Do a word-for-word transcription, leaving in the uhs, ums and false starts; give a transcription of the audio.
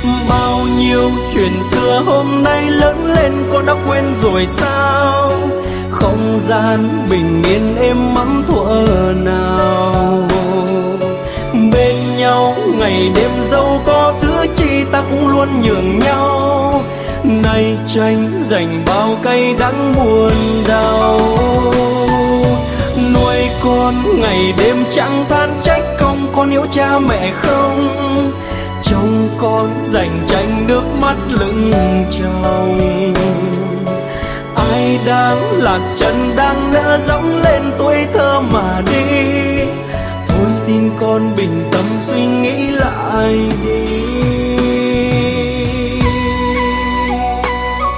Bao nhiêu chuyện xưa hôm nay lớn lên con đã quên rồi sao? Không gian bình yên êm ấm thuở nào, bên nhau ngày đêm dẫu có thứ chi ta cũng luôn nhường nhau. Nay tranh giành bao cay đắng buồn đau, nuôi con ngày đêm chẳng than trách không, con yêu cha mẹ không? Trông con rành rành nước mắt lưng tròng, ai đang lạc trần đang nỡ dẫm lên tuổi thơ mà đi. Thôi xin con bình tâm suy nghĩ lại đi.